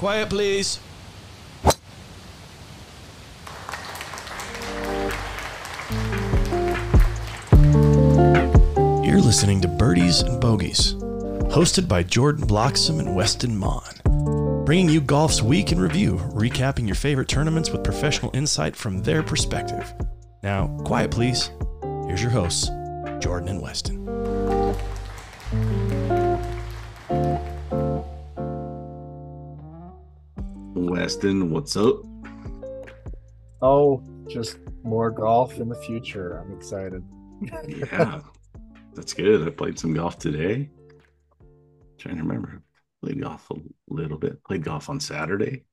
Quiet, please. You're listening to Birdies and Bogeys, hosted by Jordan Bloxham and Weston Mon, bringing you golf's week in review, recapping your favorite tournaments with professional insight from their perspective. Now, quiet, please. Here's your hosts, Jordan and Weston. Weston, what's up? Oh, just more golf in the future. I'm excited. Yeah, that's good. I played some golf today. Trying to remember. Played golf a little bit. Played golf on Saturday.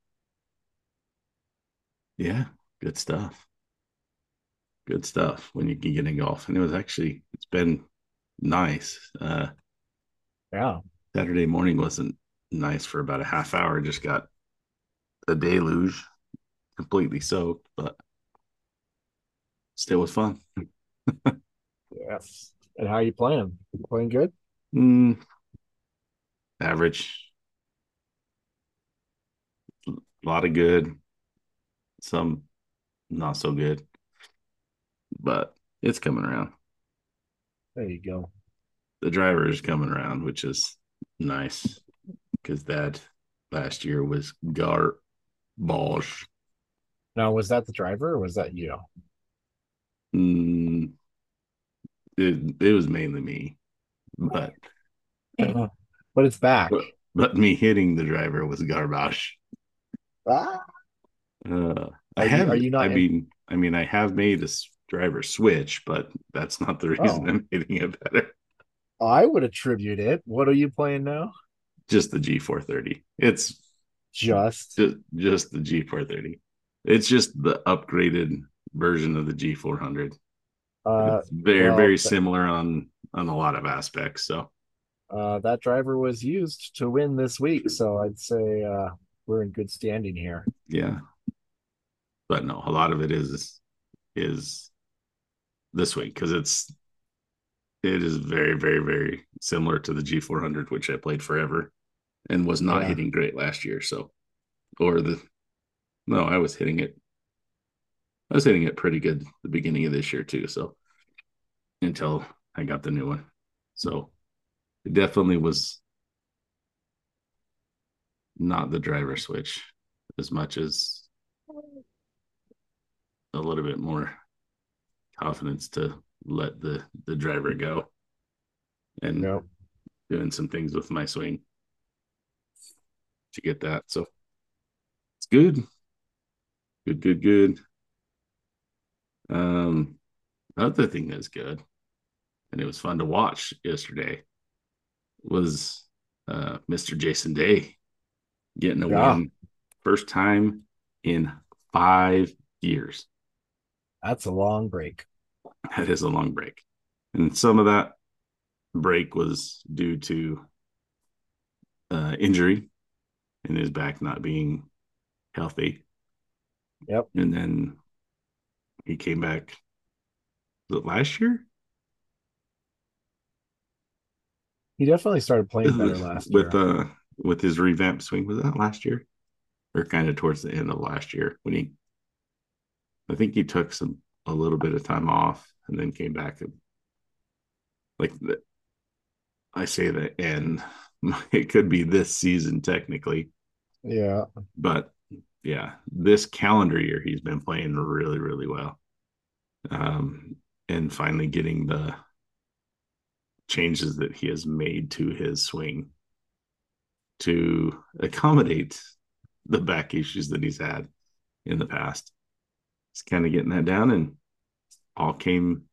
Yeah, good stuff. Good stuff when you can get in golf. And it's been nice. Yeah. Saturday morning wasn't nice for about a half hour. Just got a deluge, completely soaked, but still was fun. Yes. And how are you playing? You playing good? Average. A lot of good, some not so good, but it's coming around. There you go. The driver is coming around, which is nice because that last year was garbage. Now, was that the driver or was that you? Mm, it was mainly me, but But it's back. but me hitting the driver was garbage. Ah, I have. are you not I mean, I have made a driver switch, but that's not the reason I'm hitting it better. I would attribute it. What are you playing now? Just the G430. It's Just the G430. It's just the upgraded version of the G400. It's very similar on a lot of aspects. So that driver was used to win this week, so I'd say we're in good standing here. yeah, but no, a lot of it is this week because it is very, very, very similar to the G400, which I played forever and was not hitting great last year. So, I was hitting it. I was hitting it pretty good the beginning of this year too. So until I got the new one. So it definitely was not the driver switch as much as a little bit more confidence to let the driver go and doing some things with my swing to get that. So it's good. Good. Another thing that's good, and it was fun to watch yesterday, was Mr. Jason Day getting a win. First time in 5 years. That's a long break. That is a long break. And some of that break was due to injury and his back not being healthy. Yep. And then he came back last year. He definitely started playing better last year. With his revamped swing. Was that last year? Or kind of towards the end of last year when I think he took a little bit of time off and then came back. And I say the end. It could be this season technically. Yeah. But yeah, this calendar year he's been playing really, really well. And finally getting the changes that he has made to his swing to accommodate the back issues that he's had in the past. He's kind of getting that down, and all came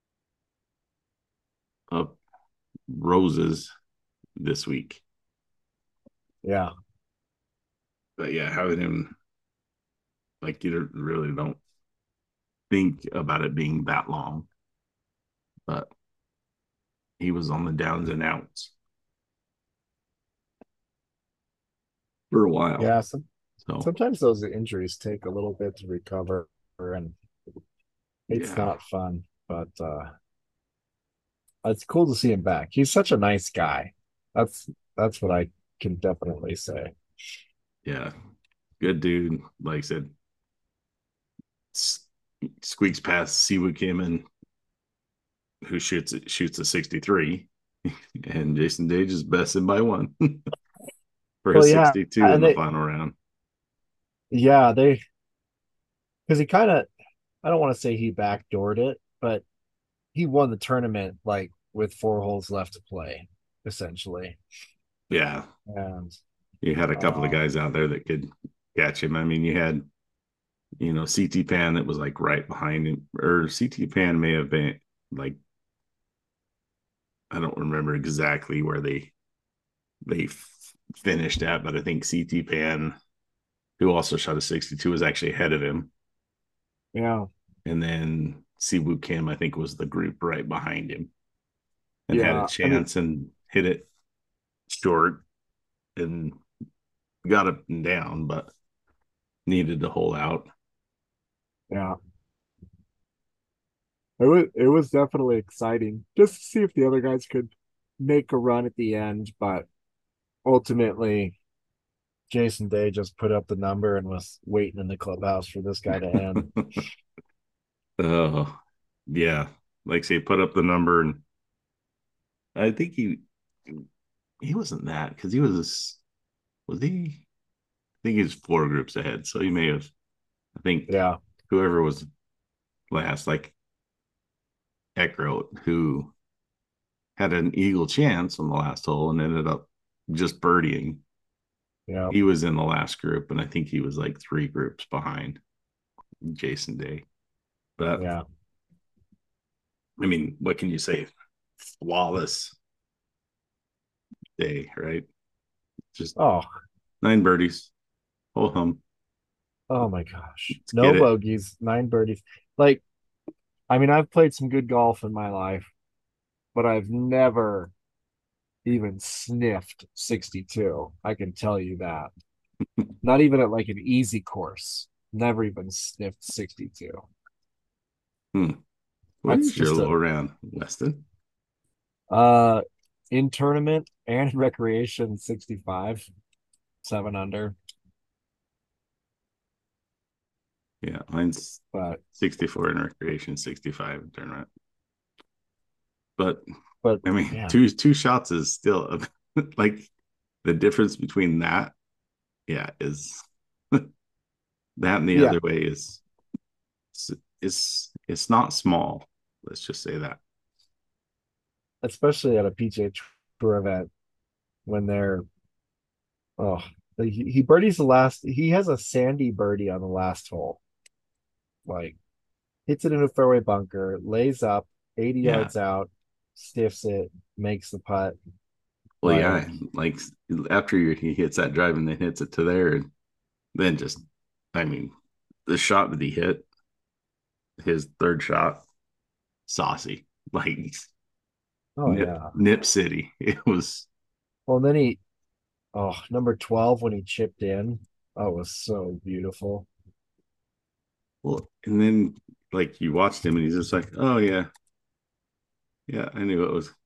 up roses this week. Yeah. But yeah, having him, you really don't think about it being that long, but he was on the downs and outs for a while. Yeah. Sometimes those injuries take a little bit to recover, and it's not fun, but it's cool to see him back. He's such a nice guy. That's what I can definitely say. Yeah, good dude. Like I said, squeaks past Siwoo Kim, and who shoots a 63, and Jason Day just bested by one for a Well, yeah, 62 in and the they, final round. yeah, they, because he kind of, I don't want to say he backdoored it, but he won the tournament like with 4 holes left to play, essentially. Yeah, And you had a couple of um, guys out there that could catch him. I mean, you had, CT Pan that was like right behind him, or CT Pan may have been like, I don't remember exactly where they finished at, but I think CT Pan, who also shot a 62, was actually ahead of him. yeah, And then Siwoo Kim, I think, was the group right behind him and had a yeah. I mean, chance and hit it short and got up and down, but needed to hold out. yeah, it was definitely exciting just to see if the other guys could make a run at the end, but ultimately Jason Day just put up the number and was waiting in the clubhouse for this guy to end. Oh, yeah. Like say, put up the number, and I think he wasn't that because was he? I think he was 4 groups ahead, so he may have. I think Yeah, whoever was last, like Eckroat, who had an eagle chance on the last hole and ended up just birdieing. yeah, He was in the last group, and I think he was like 3 groups behind Jason Day. But yeah. I mean, what can you say? Flawless day, right? Just Oh, 9 birdies, whole hum. oh my gosh. Let's No get it. bogeys, 9 birdies. Like, I mean, I've played some good golf in my life, but I've never even sniffed 62. I can tell you that. Not even at like an easy course. Never even sniffed 62. Hmm. What That's is your just low a round, Weston? uh in tournament and recreation 65, 7 under. Yeah, mine's But 64 in recreation, 65 in tournament. But but I mean, man, two shots is still like the difference between that, yeah, is that and the yeah, other way is not small. Let's just say that. especially at a PGA Tour event when they're oh he birdies the last he has a sandy birdie on the last hole. Like hits it in a fairway bunker, lays up 80 Yeah. yards out, stiffs it, makes the putt. Well, Like, yeah, like after he hits that drive and then hits it to there, and then just, I mean, the shot that he hit, his third shot, saucy, like oh yeah. Nip City. It was Well, then number 12 when he chipped in. Oh, it was so beautiful. well, and then like you watched him and he's just like, oh yeah, yeah, I knew it was,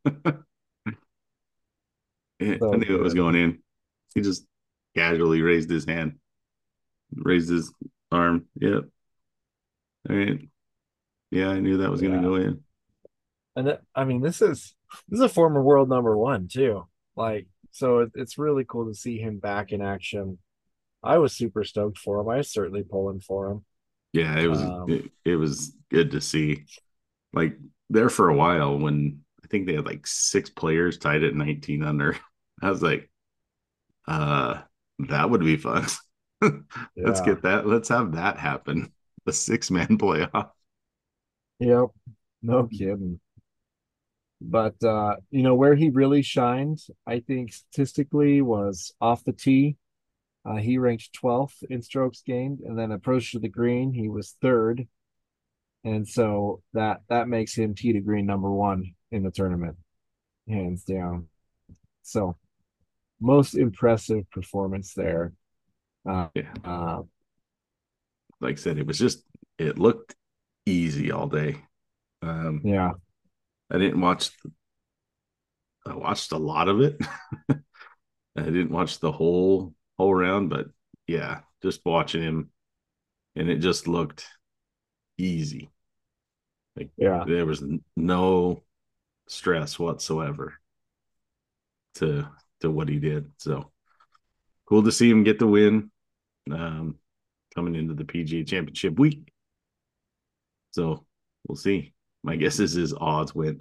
I So knew it was good. going in. He just casually raised his hand, raised his arm. Yep. All right. Yeah, I knew that was going to Yeah. go in. I mean, this is a former world number one too. Like, so it's really cool to see him back in action. I was super stoked for him. I was certainly pulling for him. Yeah, it was Um, it was good to see. Like there for a while when I think they had like 6 players tied at 19 under. I was like, uh, that would be fun. Let's yeah. get that. Let's have that happen. The 6-man playoff. Yep. No kidding. But where he really shined, I think statistically was off the tee. He ranked 12th in strokes gained, and then approach to the green, he was third. And so that makes him tee to green number one in the tournament, hands down. So most impressive performance there. Uh, Yeah, uh, like I said, it looked easy all day. Um, yeah, I didn't watch. I watched a lot of it. I didn't watch the whole whole round, but yeah, just watching him, and it just looked easy. Like Yeah. there was no stress whatsoever to what he did. So cool to see him get the win um, coming into the PGA Championship week. So we'll see. My guess is his odds went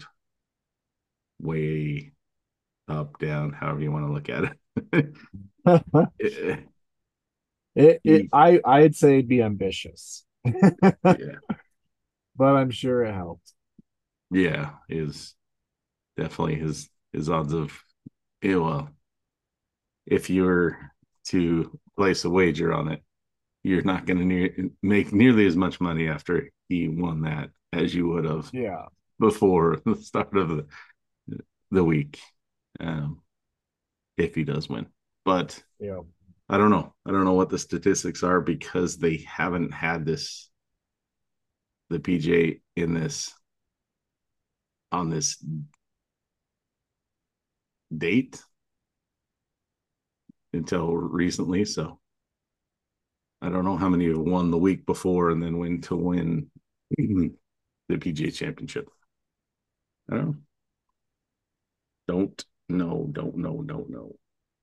way up, down, however you want to look at it. he, I'd say it'd be ambitious, yeah, but I'm sure it helped. yeah, is definitely his odds of well, if you were to place a wager on it, you're not going to make nearly as much money after he won that as you would have Yeah. before the start of the week, um, if he does win. But Yeah. I don't know. I don't know what the statistics are because they haven't had the PGA in this on this date until recently. So I don't know how many have won the week before and then win to win the PGA Championship. I don't know. Don't know.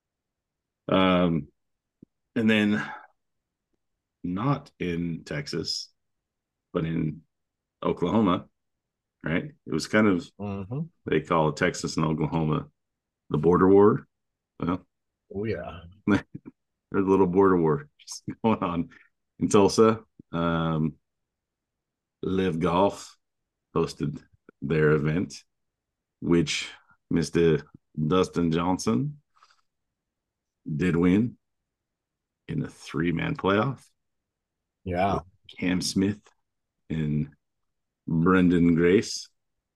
And then not in Texas, but in Oklahoma, right? It was kind of Mm-hmm. they call it Texas and Oklahoma the border war. Well, Oh yeah. there's a little border war going on in Tulsa. Live Golf hosted their event, which Mr. Dustin Johnson did win in a 3-man playoff. Yeah. Cam Smith and Brendan Grace.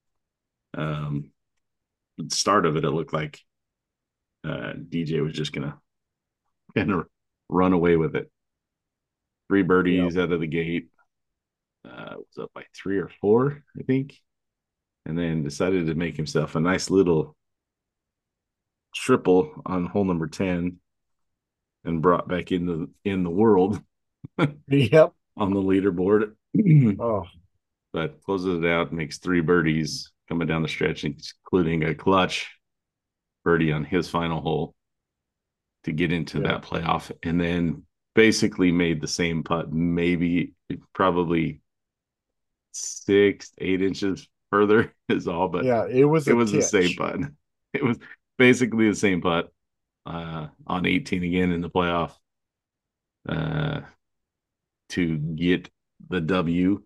The start of it, it looked like DJ was just gonna kind of run away with it. 3 Yeah. birdies out of the gate. Was up by 3 or 4, I think, and then decided to make himself a nice little triple on hole number 10 and brought back in the world Yep. on the leaderboard. Oh, But closes it out, makes 3 birdies coming down the stretch, including a clutch birdie on his final hole to get into yeah. that playoff, and then basically made the same putt, maybe probably 6, 8 inches further is all, but Yeah. It was it a was the same titch. putt. It was basically the same putt on 18 again in the playoff uh, to get the W.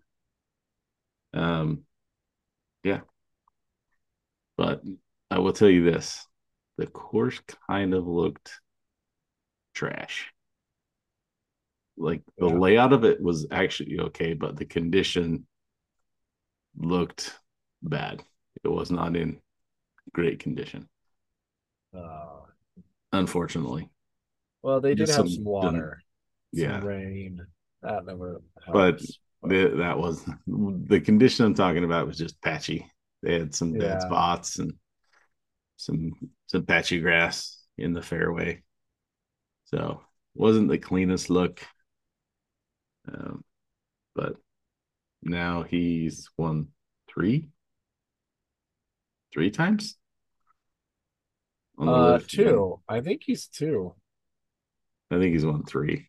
Yeah, but I will tell you this: the course kind of looked trash. Like the Yeah. layout of it was actually okay, but the condition looked bad. It was not in great condition, Uh, unfortunately. well, they did Just have some some water, some yeah, rain. That never but helps. But that was the condition I'm talking about was just patchy. They had some bad yeah. spots and some some patchy grass in the fairway, so wasn't the cleanest look. Um, but now he's won three three times on the list. Two. I think he's two. I think he's won 3.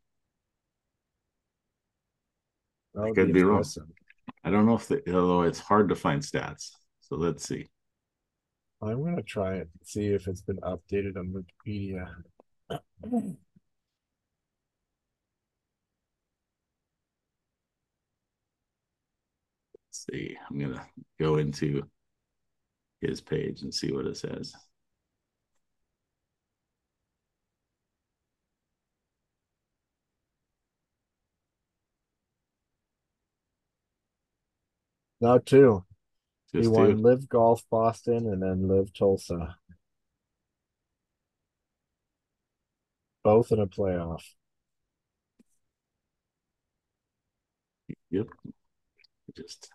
That I would be could be wrong. impressive. I don't know if although it's hard to find stats. So let's see. I'm gonna try it, see if it's been updated on Wikipedia. Let's see. I'm gonna go into his page and see what it says. No, two. He Just won 2. Live Golf Boston and then Live Tulsa, both in a playoff. Yep. Just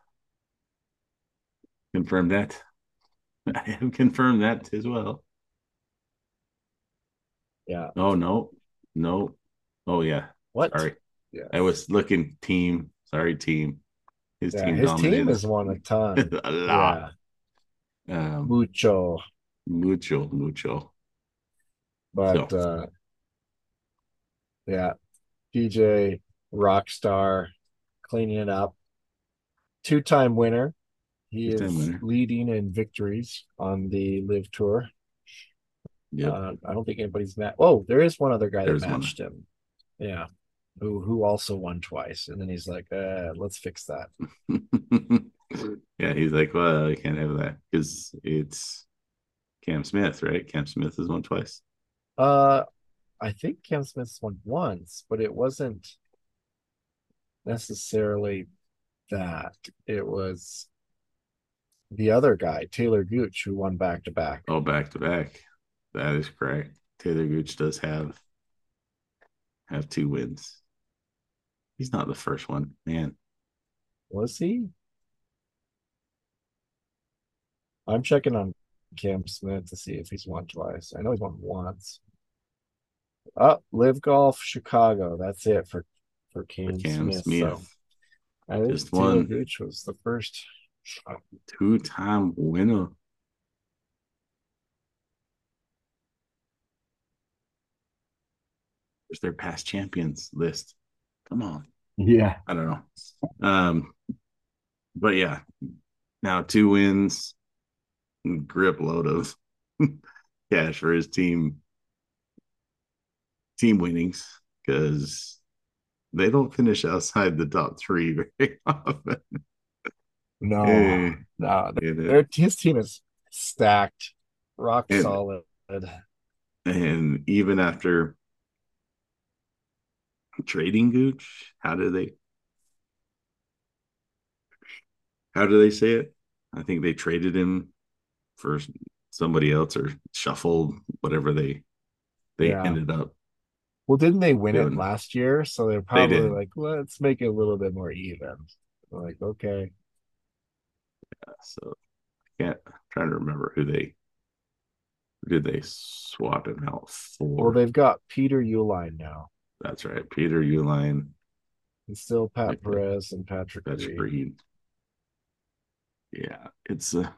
confirm that. I have confirmed that as well. Yeah. Oh no. No. Oh yeah. What? Sorry. Yes. I was looking team. Sorry, team. His Yeah, team his team dominated has won a ton. a lot. Yeah, Um, mucho. mucho. So But yeah, PJ Rockstar cleaning it up. Two-time winner. He first time is winner. leading in victories on the Live Tour. Yep. I don't think anybody's matched. Oh, there is one other guy that There's one. matched him. Yeah, who also won twice, and then he's like, let's fix that. Yeah, he's like, well, I can't have that because it's Cam Smith, right? Cam Smith has won twice. Uh, I think Cam Smith's won once, but it wasn't necessarily that. It was the other guy, Taylor Gooch, who won back to back. Oh, back to back. That is correct. Taylor Gooch does have 2 wins. He's not the first one, man. Was he? I'm checking on Cam Smith to see if he's won twice. I know he's won once. Live Golf Chicago. That's it for For Cam Cam Smith. So Smith, I think just Taylor one Gooch was the first. 2-time winner. There's their past champions list. Come on. Yeah. I don't know. But yeah, now 2 wins, grip load of cash for his team winnings because they don't finish outside the top 3 very often. No, no. His team is stacked, rock and solid. and even after trading Gooch, how do they say it? I think they traded him for somebody else or shuffled whatever they Yeah. ended up Well, didn't they win it doing. last year? So they're They probably did. like, let's make it a little bit more even. Like, okay. So I can't I'm trying to remember who did they swap him out Well, for. they've got Peter Uline now. That's right. Peter Uline, And still Pat Perez and Patrick Patrick Reed. Reed. Yeah, it's a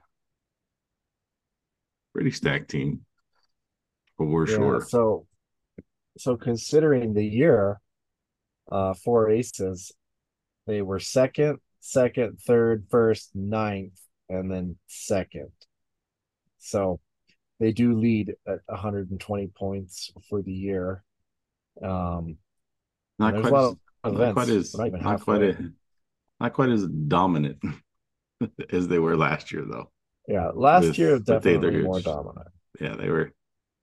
pretty stacked team for Yeah, sure. so considering the year, 4 aces, they were second, third, first, ninth, and then second. So they do lead at 120 points for the year. And Not there's a quite lot as of not quite events. as We're not even not quite halfway. not quite as dominant as they were last year though. Yeah, last year With Taylor definitely more Gooch. dominant. Yeah, they were.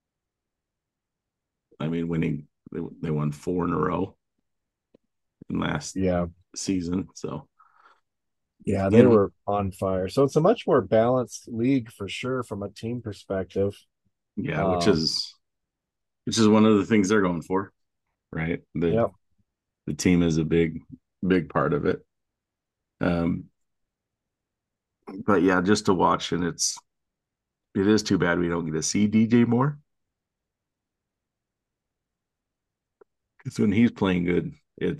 I mean, winning. They won 4 in a row in last Yeah, season. So yeah, you they know, were on fire. So it's a much more balanced league for sure from a team perspective. yeah, Um, which is one of the things they're going for, right? yep. The team is a big part of it. Um, but yeah, just to watch, and it is too bad we don't get to see DJ more because when he's playing good,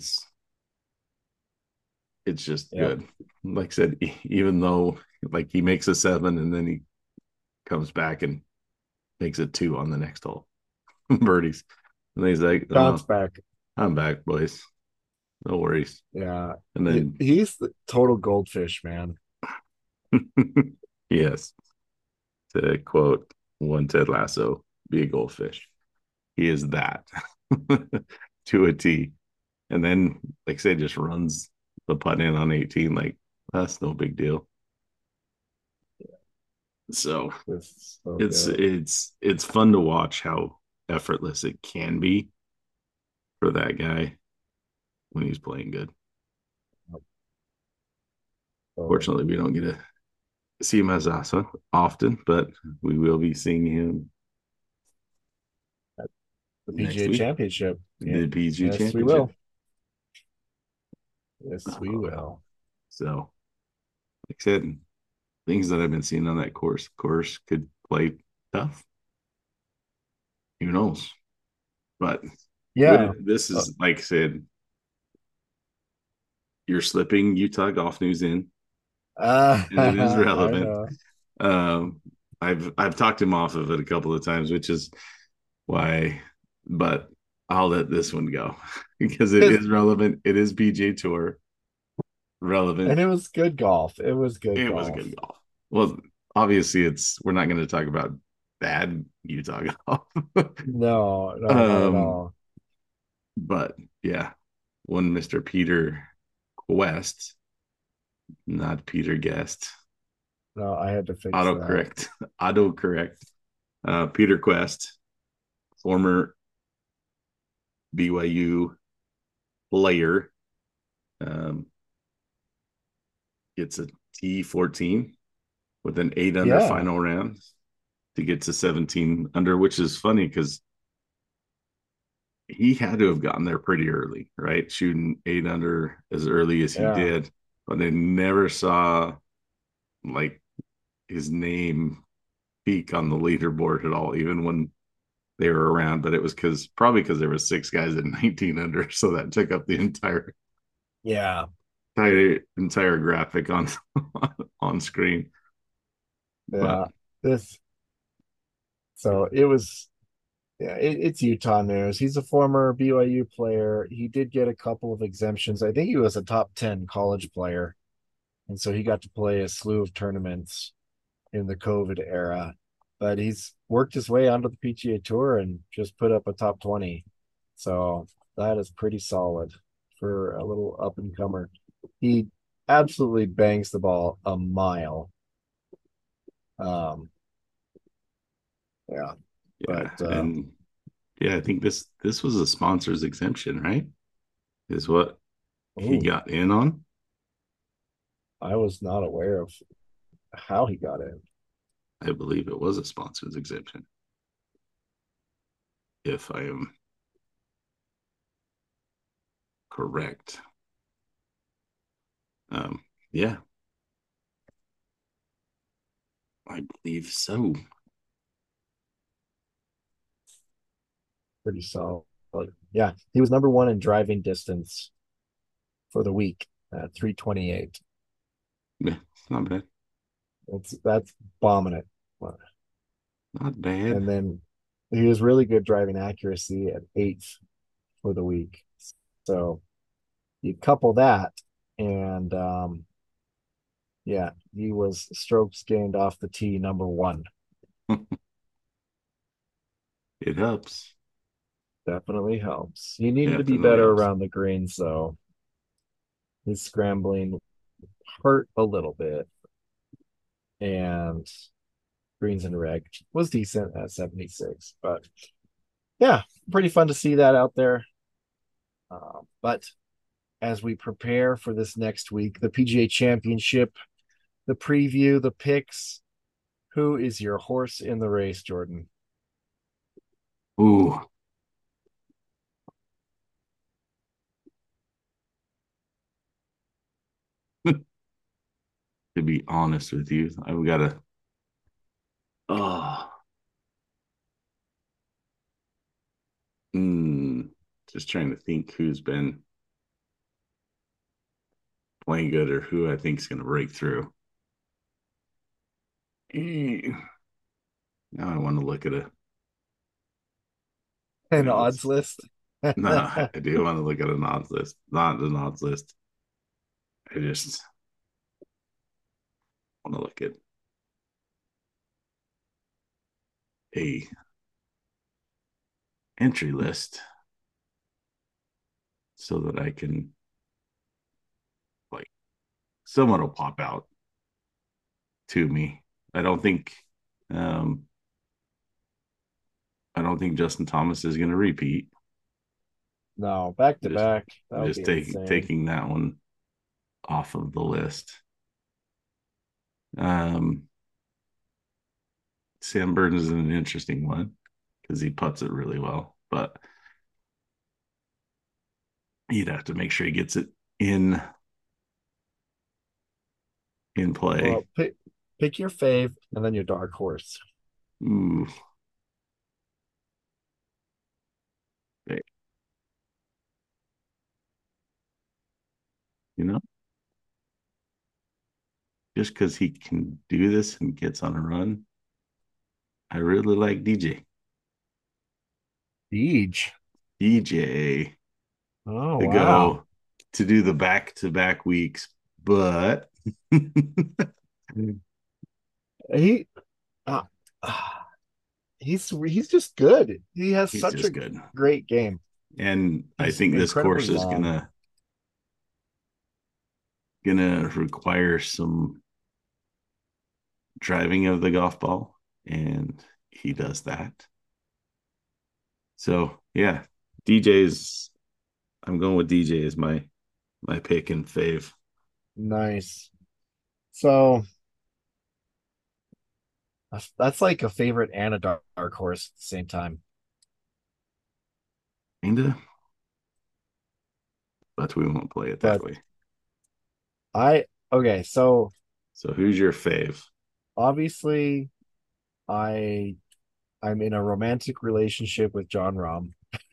it's just Yep. good. Like I said, even though like he makes a 7 and then he comes back and makes a 2 on the next hole, birdies, and he's like, Bounce "Oh, back. I'm back, boys. No worries." Yeah. And then He's the total goldfish, man. yes, to quote one Ted Lasso, "Be a goldfish." He is that to a T. And then, like I said, just runs the putt in on 18. Like, that's no big deal. So It's so it's good. it's fun to watch how effortless it can be for that guy when he's playing good. Fortunately, we don't get to see him as often, but we will be seeing him The next PGA week. Championship. The PGA Yes, Championship. we will. Yes, we will. So, like I said, things that I've been seeing on that course, of course, could play tough. Who knows? But Yeah. This is like I said, you're slipping Utah golf news in, and it is I relevant. know. Um, I've talked him off of it a couple of times, which is why, but I'll let this one go because it is relevant. It is PGA Tour relevant. And it was good golf. It was good It was golf. good golf. Well, obviously, we're not going to talk about bad Utah golf. No, no, not at um, all. but yeah, one Mr. Peter Quest, not Peter Guest. No, I had to fix that. Autocorrect. Autocorrect. Peter Quest, former BYU player, um, gets a T14 with an 8 under Yeah, final round to get to 17 under, which is funny because he had to have gotten there pretty early, right? Shooting 8 under as early as he yeah. did, but I never saw like his name peak on the leaderboard at all, even when they were around. But it was probably because there were 6 guys at 19 under, so that took up the Yeah. entire graphic on on screen. But Yeah. This so it was yeah, it's Utah news. He's a former BYU player. He did get a couple of exemptions. I think he was a top 10 college player. And so he got to play a slew of tournaments in the COVID era. But he's worked his way onto the PGA Tour and just put up a top 20. So that is pretty solid for a little up and comer. He absolutely bangs the ball a mile. Um, yeah, yeah, but and yeah, I think this was a sponsor's exemption, right? Is what he ooh, got in on. I was not aware of how he got in. I believe it was a sponsor's exemption, if I am correct. Yeah, I believe so. Pretty solid. Yeah, he was number one in driving distance for the week at 328. Yeah, it's not bad. That's bombing it. Not bad. And then he was really good driving accuracy at eighth for the week. So you couple that, and yeah, he was strokes gained off the tee number one. It helps. Definitely helps. He needed to be Definitely better helps. around the green, so his scrambling hurt a little bit. And greens and reg was decent at 76. But yeah, pretty fun to see that out there. But as we prepare for this next week, the PGA Championship, the preview, the picks, who is your horse in the race, Jordan? Ooh, to be honest with you, I've got to. Oh, mm, just trying to think who's been playing good or who I think is going to break through. Now I want to look at An no, odds list. no, I do want to look at an odds list, not an odds list. I just want to look at a entry list so that I can like someone will pop out to me. I don't think um I don't think Justin Thomas is going to repeat. No, back to Just back. That would just be insane. taking that one off of the list. Um Sam Burns is an interesting one because he puts it really well, but he'd have to make sure he gets it in play. Well, pick your fave and then your dark horse. Ooh. just because he can do this and gets on a run, I really like DJ. Deej. DJ Oh to wow. go to do the back-to-back weeks, but He uh, he's just good. He has he's such a just good. great game. And I He's think this incredibly course is long. gonna require some driving of the golf ball, and he does that. So yeah, DJ's. I'm going with DJ as my pick and fave. Nice. So that's like a favorite and a dark horse at the same time. Kinda, but we won't play it that But way. I okay, so So who's your fave? obviously I I'm in a romantic relationship with John Rahm.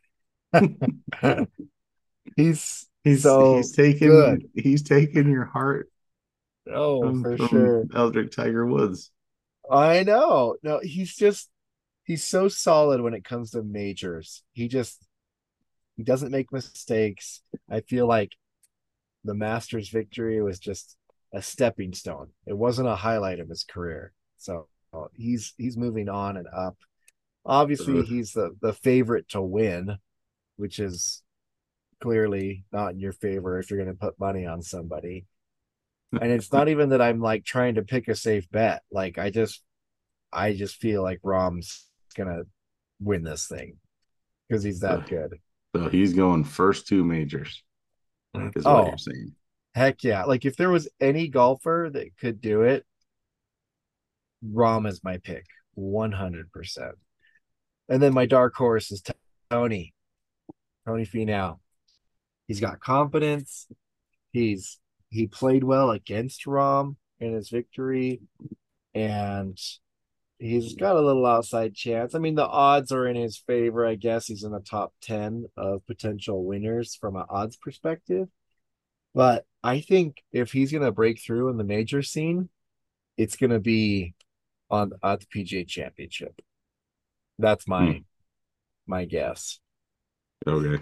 He's He's so taken good. he's taken your heart Oh, from for sure. Eldrick Tiger Woods. I know. No, he's so solid when it comes to majors. He doesn't make mistakes. I feel like the Masters victory was just a stepping stone. It wasn't a highlight of his career. So he's moving on and up. Obviously, So, he's the favorite to win, which is clearly not in your favor if you're going to put money on somebody. And it's not even that I'm like trying to pick a safe bet. Like I just feel like Rom's gonna win this thing because he's so, that good. so he's going first two majors, is what you're Oh, saying. heck yeah. Like if there was any golfer that could do it, Rom is my pick, 100%. And then my dark horse is Tony, Tony Finau. He's got confidence. He played well against Rom in his victory, and he's got a little outside chance. I mean, the odds are in his favor. I guess he's in the top 10 of potential winners from an odds perspective. But I think if he's going to break through in the major scene, it's going to be on at the PGA Championship. That's Hmm. my guess. Okay.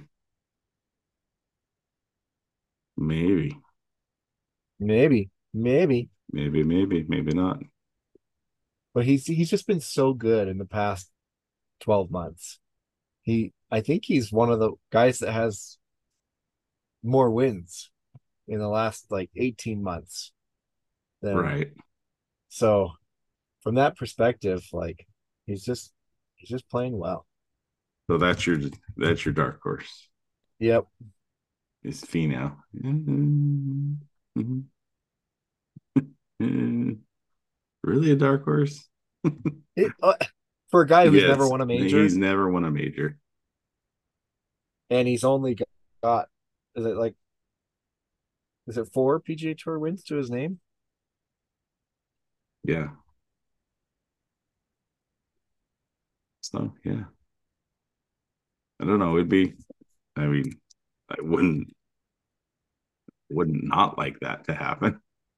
Maybe. Maybe, Maybe not. but he's just been so good in the past 12 months. I think he's one of the guys that has more wins in the last like 18 months than Right. so from that perspective, like he's just he's just playing well. So that's your dark horse. Yep. Is Finau. Mhm. Really a dark horse? It, for a guy who's never Yes. won a He's major never won a major. and he's only got is it like is it 4 PGA Tour wins to his name? Yeah. So yeah. I don't know. I mean, I wouldn't not like that to happen.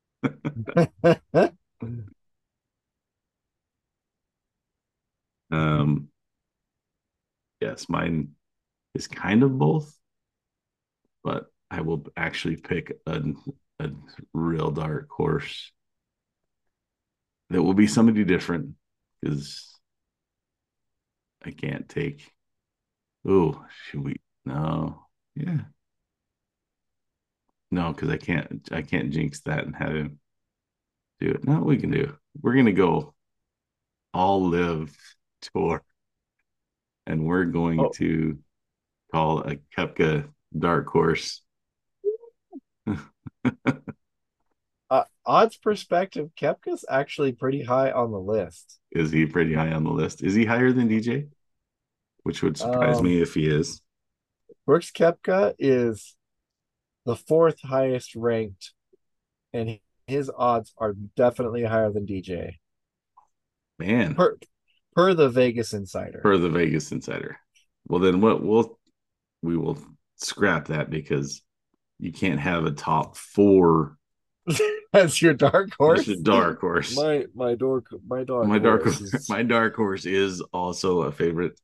Um, yes, mine is kind of both, but I will actually pick a real dark horse that will be somebody different because I can't take. Oh, should we? No, yeah, no, because I can't jinx that and have him do it. No, we can do. We're gonna go all live tour, and we're going Oh, to call a Kepka dark horse. odds perspective, Kepka's actually pretty high on the list. Is he pretty high on the list? Is he higher than DJ? Which would surprise Um, me if he is. Brooks Kepka is the fourth highest ranked, and his odds are definitely higher than DJ Man, per per the Vegas Insider. per the Vegas Insider. Well, then we will scrap that because you can't have a top four That's your dark horse. Just a dark horse. My dark horse is, my dark horse is also a favorite.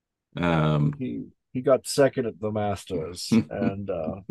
He got second at the Masters, and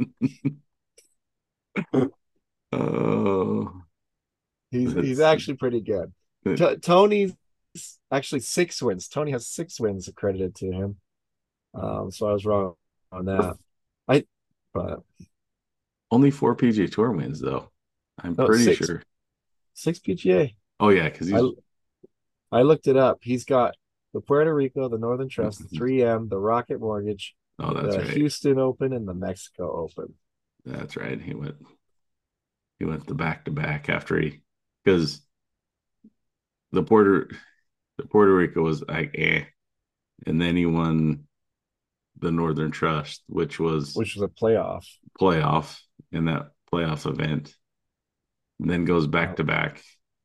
Oh, he's actually pretty good. Tony's actually 6 wins. Tony has 6 wins accredited to him. So I was wrong on that. But only 4 PGA Tour wins though. I'm no, pretty six. sure. 6 PGA. Oh yeah, because I looked it up. He's got the Puerto Rico, the Northern Trust, the 3M, the Rocket Mortgage, that's the right. Houston Open, and the Mexico Open. That's right. He went the back to back after because the Puerto Rico was like and then he won the Northern Trust, which was a playoff in that playoff event, and then goes back to back.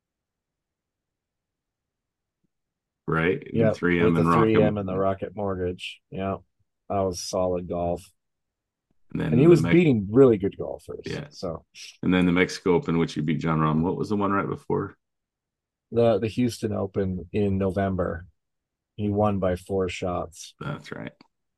Right? Yeah, 3M with the and 3M and the Rocket Mortgage. Yeah, that was solid golf. And he was beating really good golfers. Yeah. So, and then the Mexico Open, which he beat Jon Rahm. What was the one right before? The Houston Open in November. He won by 4 shots. That's right.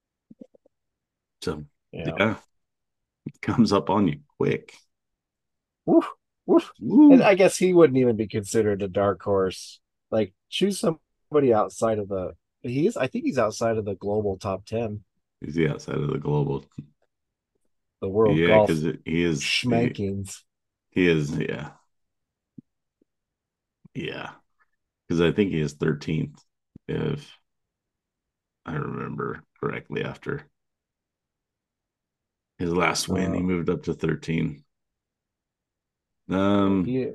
So yeah, it comes up on you quick. Woof, woof. And I guess he wouldn't even be considered a dark horse. Like, choose somebody outside of I think he's outside of the global top 10. Is he outside of the global? The world golf. Yeah, because he is schmankings. He is, yeah. Because I think he is 13th, if I remember correctly. After his last win, he moved up to 13. Yeah,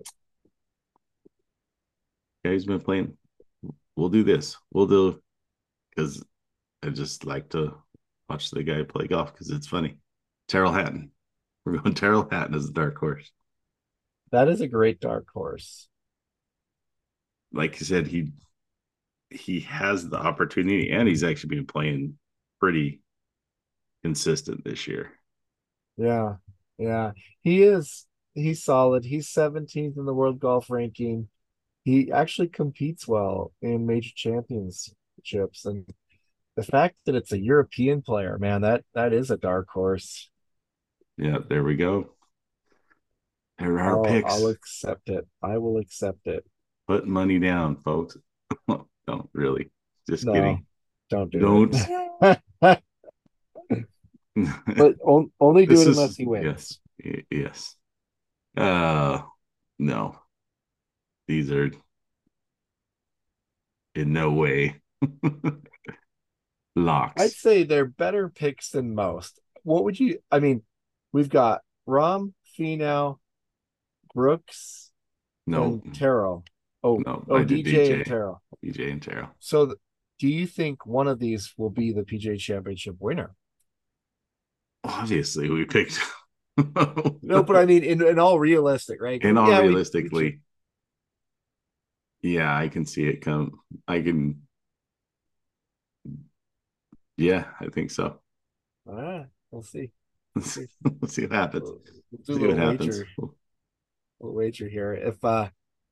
he's been playing. We'll do this. Because I just like to watch the guy play golf because it's funny. Tyrrell Hatton. We're going Tyrrell Hatton as a dark horse. That is a great dark horse. Like you said, he has the opportunity, and he's actually been playing pretty consistent this year. Yeah. He is. He's solid. He's 17th in the world golf ranking. He actually competes well in major championships, and the fact that it's a European player, man, that is a dark horse. Yeah, there we go. There are picks. I'll accept it. I will accept it. Put money down, folks. Don't really. Just kidding. Don't do it. But only do it unless he wins. Yes. No. These are in no way locks. I'd say they're better picks than most. We've got Rahm, Finau, Brooks, and Taro. DJ and Taro. DJ and Taro. So do you think one of these will be the PGA Championship winner? Obviously, we picked. No, but I mean, in all realistic, right? Realistically, I can see it come. Yeah, I think so. All right, we'll see. Let's see what happens. We'll do a little wager here. If one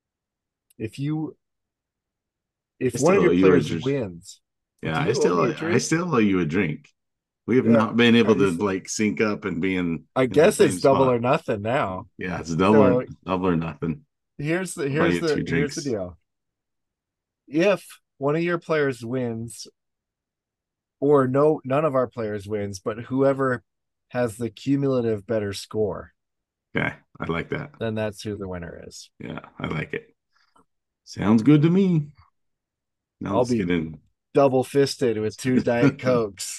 of your players wins, I still owe you a drink. We have not been able to sync up and be in. I guess it's double or nothing now. Yeah, it's double or nothing. Here's the deal. If one of your players wins, or none of our players wins, but whoever has the cumulative better score. Okay, I like that. Then that's who the winner is. Yeah, I like it. Sounds good to me. Now I'll be double fisted with 2 Diet Cokes.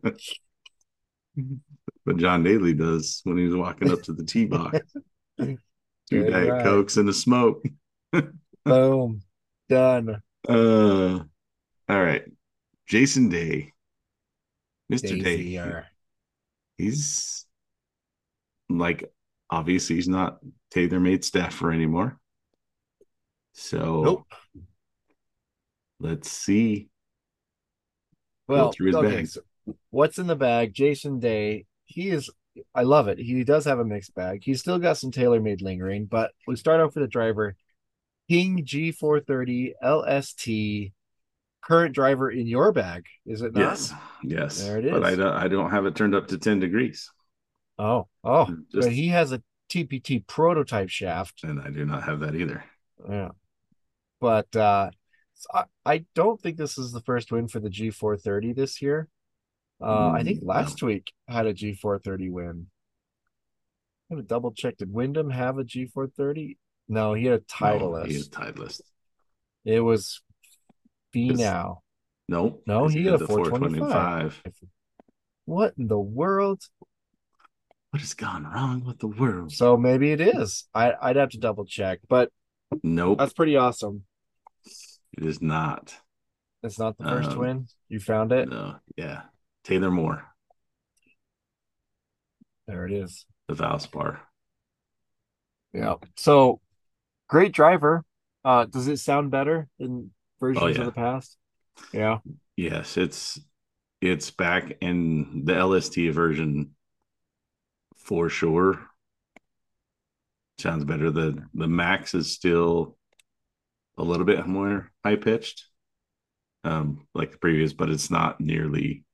But John Daly does when he's walking up to the tee box. 2 Diet Cokes and a smoke. Boom. Done. All right. Jason Day. Mr. Day. He's obviously he's not TaylorMade staffer anymore. So nope. Let's see. Well, okay, so what's in the bag? Jason Day, he is I love it. He does have a mixed bag. He's still got some TaylorMade lingering, but we start off with the driver. King G430 LST, current driver in your bag, is it not? Yes, yes, There it but is. I don't have it turned up to 10 degrees. Oh, but Just he has a TPT prototype shaft. and I do not have that either. Yeah. But I don't think this is the first win for the G430 this year. I think No, last week had a G430 win. I have a double check. Did Wyndham have a G430? No, he had a no, he is Titleist. Titleist. It was Because Finau. nope, No, because he he had had a the 425. 425. What in the world? What has gone wrong with the world? So maybe it is. I'd have to double check, but Nope, that's pretty awesome. it is not. It's not the first Um, win. You found it. no, yeah, Taylor Moore, There it is. the Valspar. Yeah. So great driver. Does it sound better than Oh versions of yeah, the past? Yeah. yes, it's back in the LST version for sure. Sounds better. The Max is still a little bit more high pitched, like the previous, but it's not nearly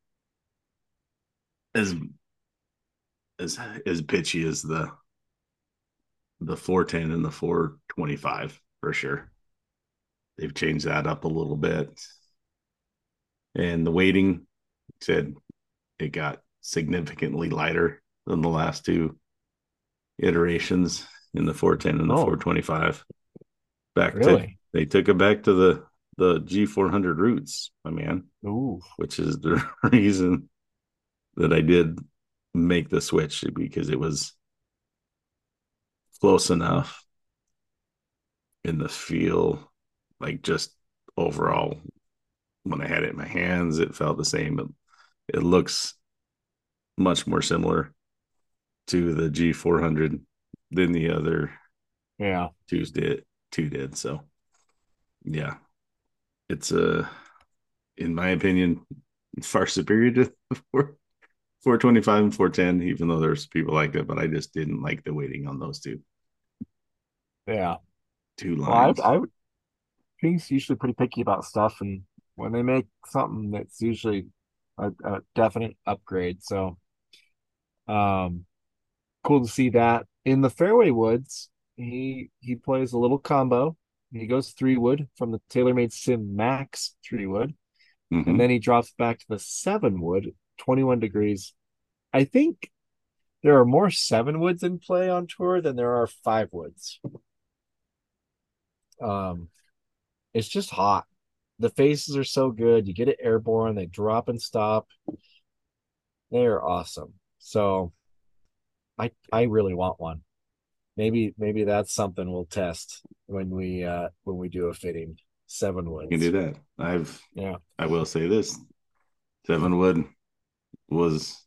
as as pitchy as the 410 and the 425 for sure. They've changed that up a little bit, and the weighting said it got significantly lighter than the last two iterations in the 410 and the Oh, 425. Back to really? they took it back to the G400 roots, my man, Ooh. which is the reason that I did make the switch because it was close enough in the feel, like just overall. When I had it in my hands, it felt the same. But it looks much more similar to the G400 than the other Yeah. two did. So yeah, it's in my opinion, far superior to the 425 and 410, even though there's people like that, but I just didn't like the weighting on those Yeah. two Well, lines. I would King's usually pretty picky about stuff, and when they make something, that's usually a definite upgrade. So, um, cool to see that. In the fairway woods, he plays a little combo. He goes 3 wood from the TaylorMade Sim Max 3 wood, and Mm-hmm. then he drops back to the 7 wood, 21 degrees. I think there are more 7 woods in play on tour than there are 5 woods. Um, it's just hot. The faces are so good. You get it airborne, they drop and stop. They're awesome. So I really want one. Maybe that's something we'll test when we do a fitting. Seven You can do woods. that. Yeah. I will say this: 7 wood was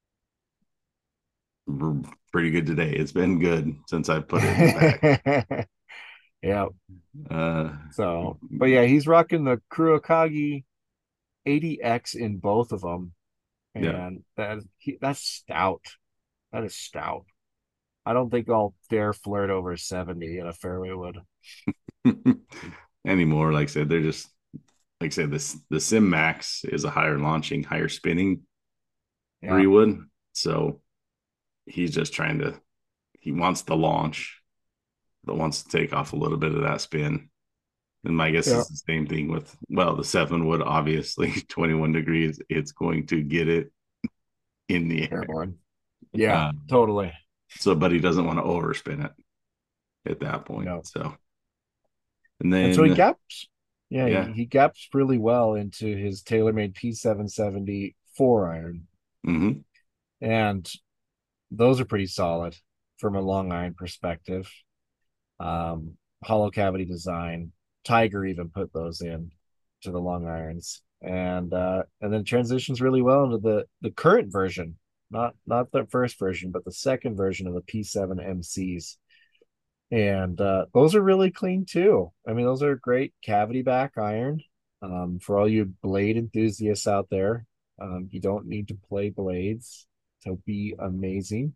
pretty good today. It's been good since I put it in the bag. Yeah. Uh, So, but yeah, he's rocking the Kurokage 80X in both of them, yeah. and that's stout. That is stout. I don't think I'll dare flirt over 70 in a fairway wood. Anymore, like I said, they're just like I said, this the Sim Max is a higher launching, higher spinning Yeah. 3 wood. So he's just trying to he wants the launch, but wants to take off a little bit of that spin. And my guess Yeah. is the same thing with the 7 wood, obviously 21 degrees. It's going to get it in the air. Airborne. Yeah, Uh, totally. so, but he doesn't want to overspin it at that point. No. So, and And so he then gaps. Yeah, yeah, he gaps really well into his TaylorMade P770 4 iron. mm-hmm, And those are pretty solid from a long iron perspective. Hollow cavity design. Tiger even put those in to the long irons. And then transitions really well into the current version, not the first version, but the second version of the P7 MCs. And those are really clean too. I mean, those are great cavity back iron. For all you blade enthusiasts out there, you don't need to play blades. to be amazing.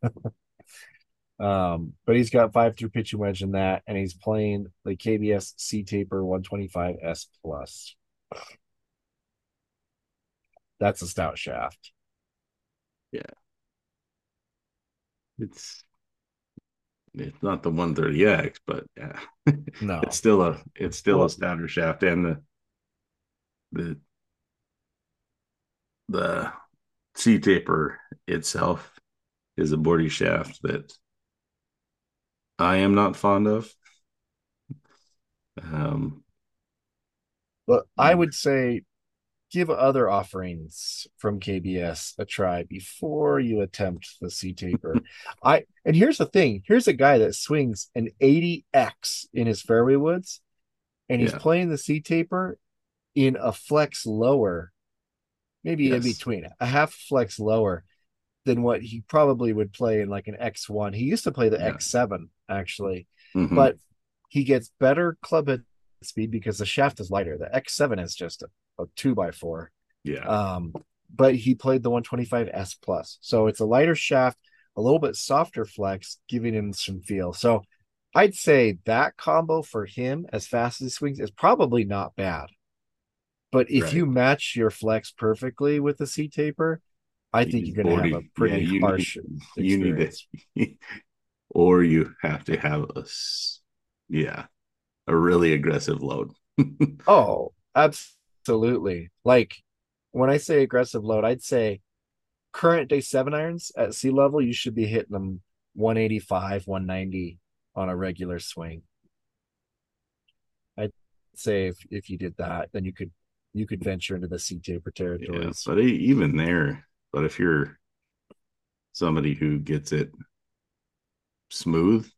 But he's got 5-through pitching wedge in that, and he's playing the KBS C Taper 125S Plus. That's a stout shaft. Yeah. It's not the 130X, but yeah. No. It's still a stouter shaft, and the C Taper itself is a boardy shaft that I am not fond of. But I would say give other offerings from KBS a try before you attempt the C Taper. And here's the thing: here's a guy that swings an 80X in his fairway woods, and he's playing the C Taper in a flex lower, maybe in between, a half flex lower than what he probably would play in like an X1. He used to play the X7 actually, but he gets better club head speed because the shaft is lighter. The X7 is just a 2x4. Yeah. But he played the 125S Plus, so it's a lighter shaft, a little bit softer flex, giving him some feel. So I'd say that combo for him, as fast as he swings, is probably not bad. But if you match your flex perfectly with the C Taper, I think you're going to have a pretty harsh experience. Or you have to have a really aggressive load. Oh, absolutely. Like when I say aggressive load, I'd say current day 7-irons at sea level, you should be hitting them 185, 190 on a regular swing. I'd say if you did that, then you could venture into the C Taper territories. But even there, but if you're somebody who gets it smooth,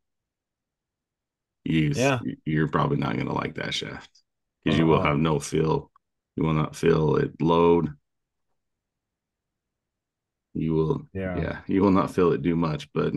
you're probably not going to like that shaft, because you will have no feel. You will not feel it load. You will, you will not feel it do much. But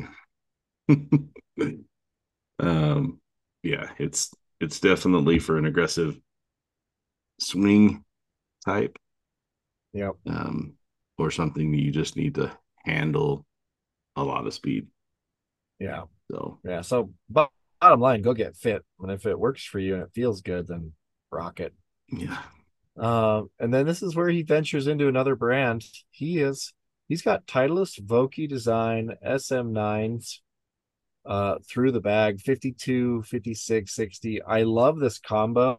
it's definitely for an aggressive swing type. Yep. Or something that you just need to handle a lot of speed. Yeah. So bottom line, go get fit. And if it works for you and it feels good, then rock it. Yeah. And then this is where he ventures into another brand. He's got Titleist Vokey design SM9s through the bag, 52, 56, 60. I love this combo.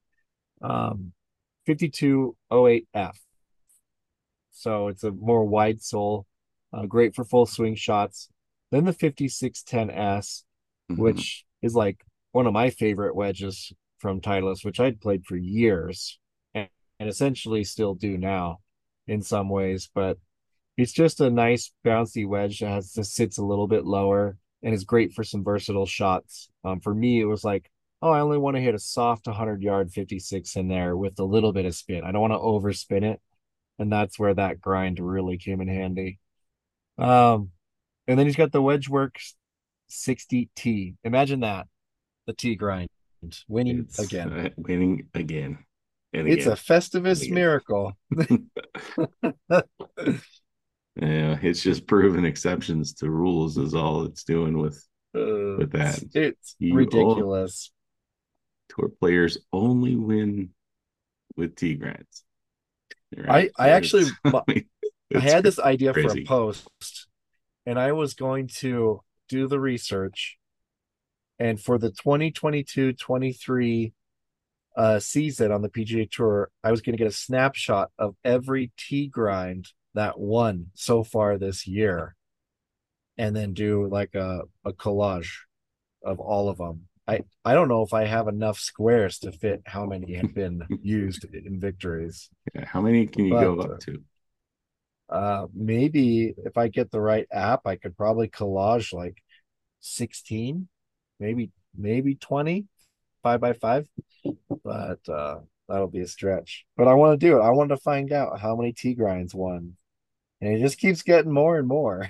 5208F. So it's a more wide sole, great for full swing shots. Then the 5610S, which is like one of my favorite wedges from Titleist, which I'd played for years and essentially still do now in some ways. But it's just a nice bouncy wedge that sits a little bit lower and is great for some versatile shots. For me, it was like, oh, I only want to hit a soft 100-yard 56 in there with a little bit of spin. I don't want to overspin it. And that's where that grind really came in handy. And then he's got the WedgeWorks 60T. Imagine that. The T grind. Winning again. Winning again. And it's a Festivus miracle. Yeah, it's just proving exceptions to rules is all it's doing with that. It's ridiculous. Tour players only win with T grinds. Right? I actually I had this idea for a post, and I was going to do the research, and for the 2022-23 season on the PGA Tour, I was going to get a snapshot of every T grind that won so far this year, and then do like a collage of all of them. I don't know if I have enough squares to fit how many have been used in victories. Yeah, how many can you go up to? Maybe if I get the right app, I could probably collage like 16, maybe 20, 5x5. But that'll be a stretch. But I want to do it. I want to find out how many T grinds won. And it just keeps getting more and more.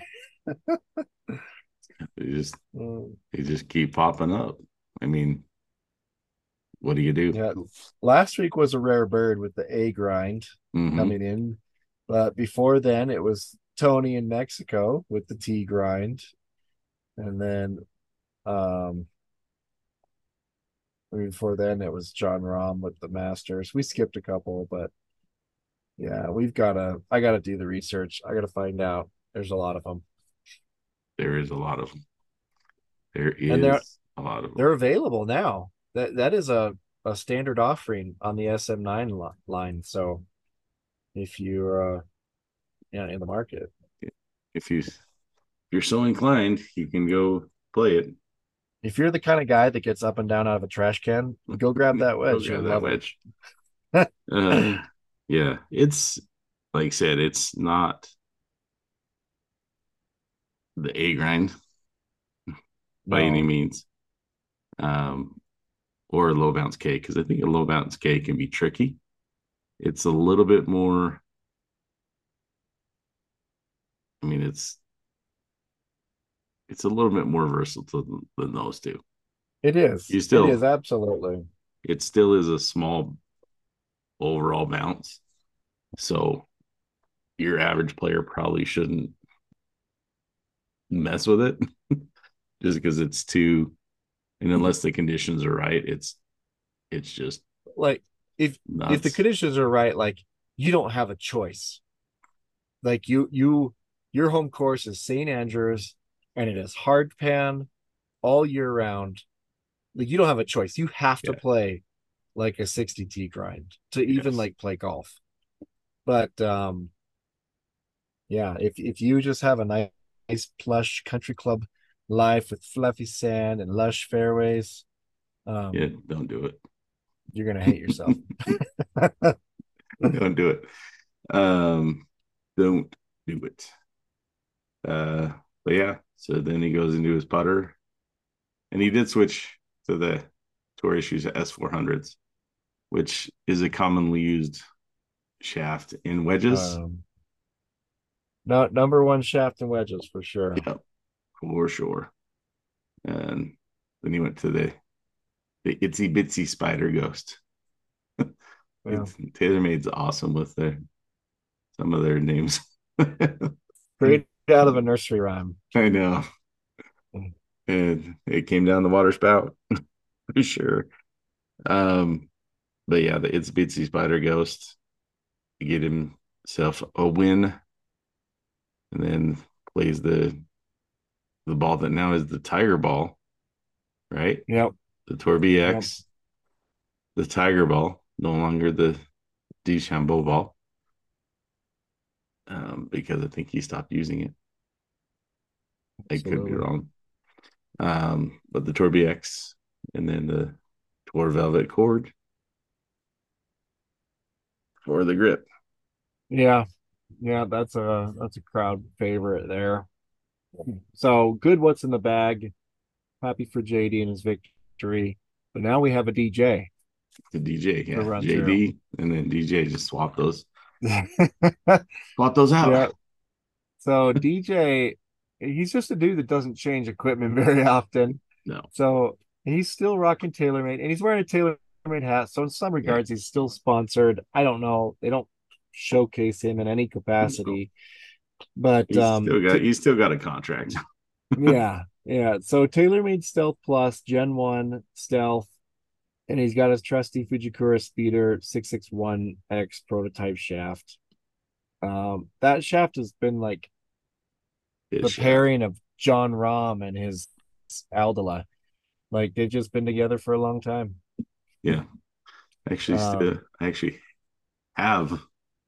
They just keep popping up. I mean, what do you do? Yeah, last week was a rare bird with the A grind coming in, but before then it was Tony in Mexico with the T grind. And then before then it was John Rahm with the Masters. We skipped a couple, but yeah, I gotta do the research. I gotta find out. There's a lot of them. There is a lot of them. There And is a lot of them. they're available now. That is a standard offering on the SM9 line. So if you're in the market, If you're so inclined, you can go play it. if you're the kind of guy that gets up and down out of a trash can, go grab that wedge. Go grab that wedge. Yeah, it's like I said, it's not the A grind by any means, or a low bounce K, because I think a low bounce K can be tricky. It's a little bit more. I mean, it's a little bit more versatile than those two. It is. You still, it is absolutely. It still is a small overall bounce. So your average player probably shouldn't mess with it just because it's too, and unless the conditions are right, it's just like if the conditions are right, like you don't have a choice. Like your home course is St. Andrews and it is hard pan all year round. Like you don't have a choice. You have to play like a 60T grind to even like play golf. But if you just have a nice plush country club life with fluffy sand and lush fairways, don't do it. You're gonna hate yourself. Don't do it. Don't do it. But yeah, so then he goes into his putter, and he did switch to the Tour Issues S400s, which is a commonly used shaft in wedges. Number one shaft in wedges for sure. Yeah, for sure. And then he went to the Itsy Bitsy Spider Ghost. Yeah. TaylorMade's awesome with some of their names. Straight out of a nursery rhyme. I know. And it came down the water spout for sure. But yeah, the Itsy Bitsy Spider Ghost to get himself a win, and then plays the ball that now is the Tiger ball, right? Yep. The Tour BX, the Tiger ball, no longer the DeChambeau ball, because I think he stopped using it. Absolutely. I could be wrong. But the Tour BX and then the Tour Velvet cord for the grip. Yeah, that's a crowd favorite there. So good. What's in the bag? Happy for JD and his victory. But now we have a DJ. The DJ, yeah, JD and then DJ just swap those. Swap those out. Yeah. So DJ, he's just a dude that doesn't change equipment very often. No. So he's still rocking TaylorMade, and he's wearing a TaylorMade hat. So in some regards, he's still sponsored. I don't know. They don't showcase him in any capacity. But he's still got a contract. Yeah. So TaylorMade Stealth Plus Gen 1 Stealth, and he's got his trusty Fujikura Speeder 661X prototype shaft. That shaft has been like the pairing of John Rahm and his Aldila. Like they've just been together for a long time. Yeah. I actually have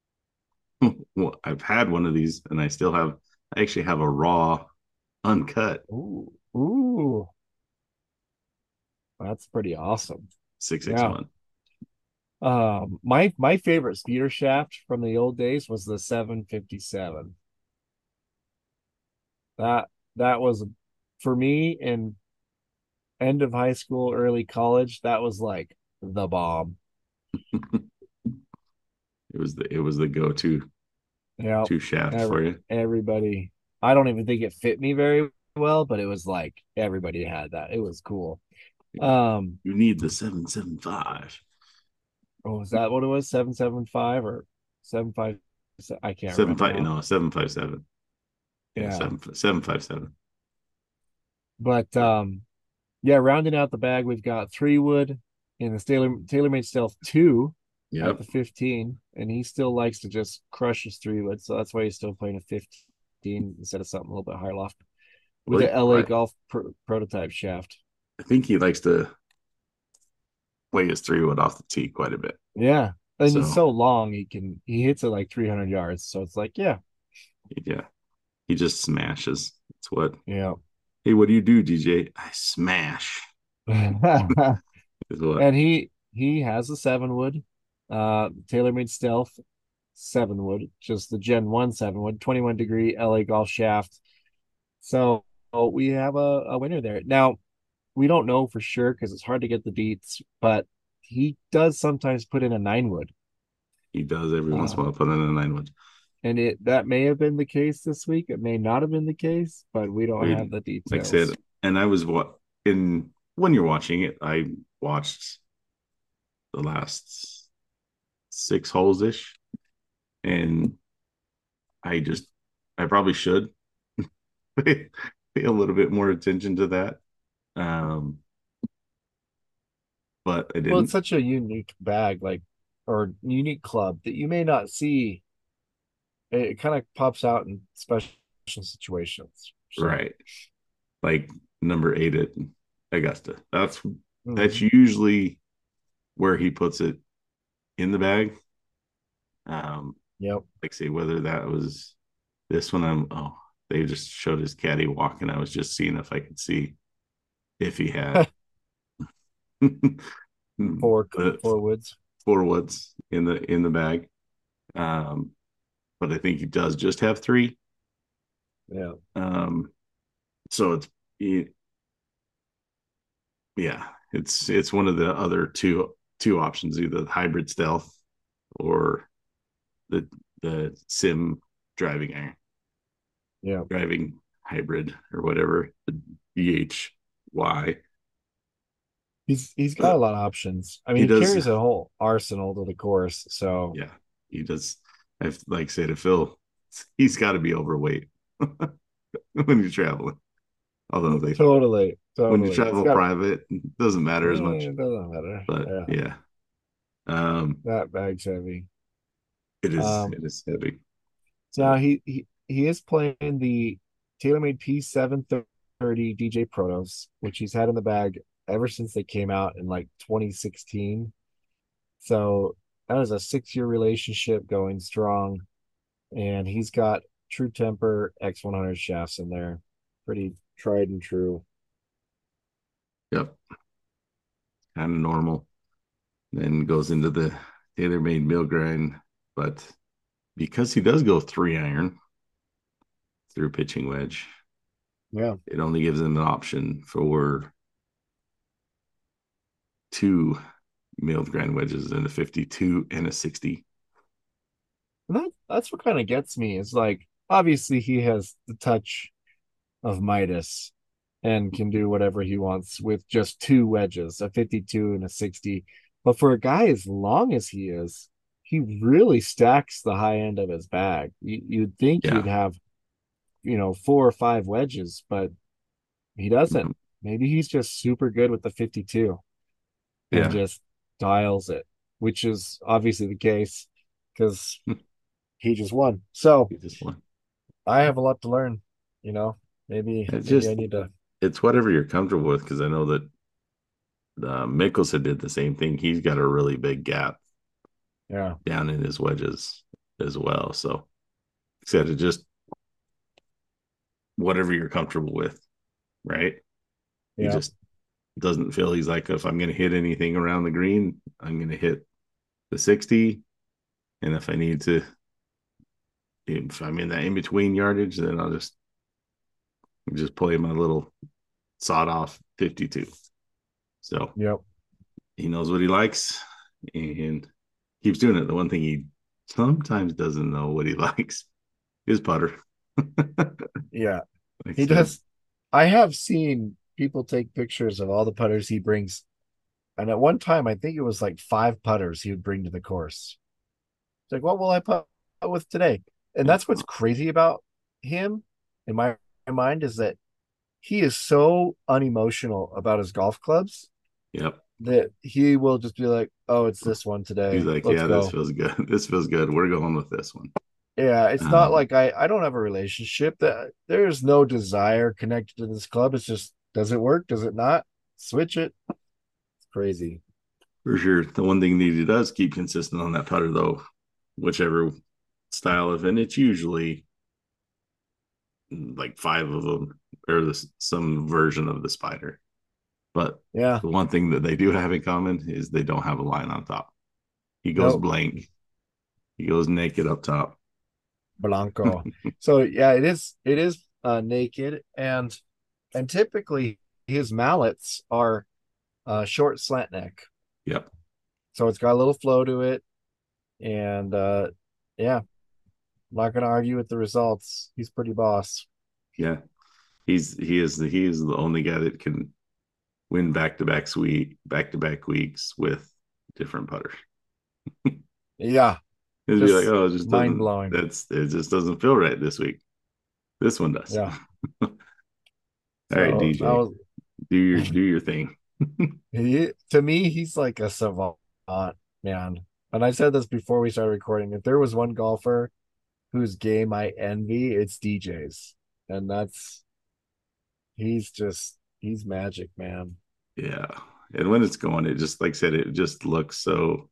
I've had one of these, and I actually have a raw uncut. Ooh. That's pretty awesome. 661. My favorite speeder shaft from the old days was the 757. That was, for me, in end of high school, early college, that was like the bomb. It was the go-to shaft for you. Everybody, I don't even think it fit me very well, but it was like everybody had that. It was cool. You need the 775. Oh, is that what it was? 775 or 75? I can't remember. 757. Yeah, Yeah. 757. But yeah, rounding out the bag, we've got 3 wood in the TaylorMade Stealth 2 at Yep. the 15, and he still likes to just crush his 3 wood, so that's why he's still playing a 15 instead of something a little bit higher loft with the LA Golf prototype shaft. I think he likes to play his 3 wood off the tee quite a bit. Yeah. And So it's so long, he hits it like 300 yards. So it's like, yeah. yeah, he just smashes. It's what. Yeah. Hey, what do you do, DJ? I smash. Is what. And he has a 7 wood, TaylorMade Stealth 7 wood, just the Gen 1 7 wood, 21 degree LA Golf shaft. So we have a winner there. Now, we don't know for sure because it's hard to get the deets, but he does sometimes put in a 9 wood. He does every once in a while put in a 9 wood. And that may have been the case this week. It may not have been the case, but we don't have the details. Like I said, and I was when you're watching it, I watched the last 6 holes ish, and I probably should pay a little bit more attention to that. But I didn't. Well, it's such a unique bag, or unique club that you may not see. It kind of pops out in special situations. So. Right. Like number 8 at Augusta. That's usually where he puts it in the bag. Yep. Like say whether that was this one, they just showed his caddy walking. I was just seeing if I could see if he had 4 woods. 4 woods in the bag. But I think he does just have 3. Yeah. So it's one of the other two options, either the hybrid stealth or the sim driving iron. Yeah. Driving hybrid or whatever, the DHY. He's got a lot of options. I mean, he carries a whole arsenal to the course. So yeah, he does. I've like say to Phil, he's got to be overweight when you're traveling. Although totally when you travel private, it doesn't matter as much. It doesn't matter. But yeah. That bag's heavy. It is heavy. So. Now he is playing the TaylorMade P730 DJ Protos, which he's had in the bag ever since they came out in like 2016. So that was a 6-year relationship going strong, and he's got True Temper X100 shafts in there, pretty tried and true. Yep, kind of normal. Then goes into the TaylorMade mill grind, but because he does go 3-iron through pitching wedge, yeah, it only gives him an option for 2 milled grind wedges and a 52 and a 60. That's what kind of gets me. Is like, obviously he has the touch of Midas and can do whatever he wants with just 2 wedges, a 52 and a 60. But for a guy as long as he is, he really stacks the high end of his bag. You'd think he'd have, 4 or 5 wedges, but he doesn't. Mm-hmm. Maybe he's just super good with the 52 and just dials it, which is obviously the case because he just won. So I have a lot to learn, maybe I need to. It's whatever you're comfortable with, because I know that Mickelson did the same thing. He's got a really big gap down in his wedges as well. So said it just whatever you're comfortable with, right? He just doesn't feel he's like, if I'm going to hit anything around the green, I'm going to hit the 60. And if I need to, if I'm in that in-between yardage, then I'll just play my little sawed-off 52. So he knows what he likes and keeps doing it. The one thing he sometimes doesn't know what he likes is putter. He does. I have seen people take pictures of all the putters he brings, and at one time I think it was like 5 putters he would bring to the course. It's like, what will I putt with today? And that's what's crazy about him in my mind is that he is so unemotional about his golf clubs Yep. that he will just be like, "Oh, it's this one He's today. like, Let's yeah, this go." feels good. This feels good. We're going with this one. Yeah, it's not Um, like I don't have a relationship that there's no desire connected to this club. It's just does it work? Does it not? Switch it. It's crazy. for sure. The one thing that he does keep consistent on that putter, though, whichever style of, and it's usually like five of them or some version of the spider. But Yeah. the one thing that they do have in common is they don't have a line on top. He goes No, blank. He goes naked up top. Blanco. So yeah, it is naked and typically his mallets are short slant neck. Yep. So it's got a little flow to it. And yeah, I'm not gonna argue with the results. He's pretty boss. Yeah. He is the only guy that can win back to back weeks with different putters. Yeah, It'd be like, just oh, it just mind doesn't blowing. it just doesn't feel right this week. This one does. Yeah. All right, So that DJ, was do your thing. to me, he's like a savant, man. And I said this before we started recording. If there was one golfer whose game I envy, it's DJ's. And he's magic, man. Yeah. And when it's going, it just like I said, it just looks so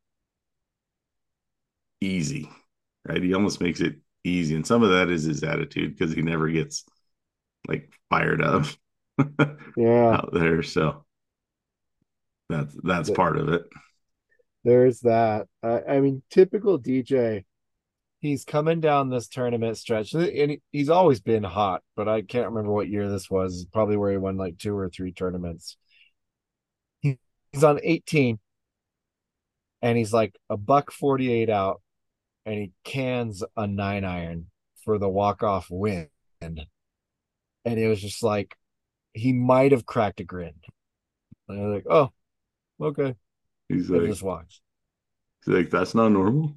easy. Right. He almost makes it easy. And some of that is his attitude because he never gets like fired up Yeah. out there. So that's th- part of it. There's that. I mean, typical DJ. He's coming down this tournament stretch, and he's always been hot, but I can't remember what year this was. Probably where he won like two or three tournaments. He's on 18, and he's like a buck 48 out, and he cans a 9 iron for the walk off win, and it was just like he might have cracked a grin. And I was like, oh, okay, He's and like, just walks. that's not normal.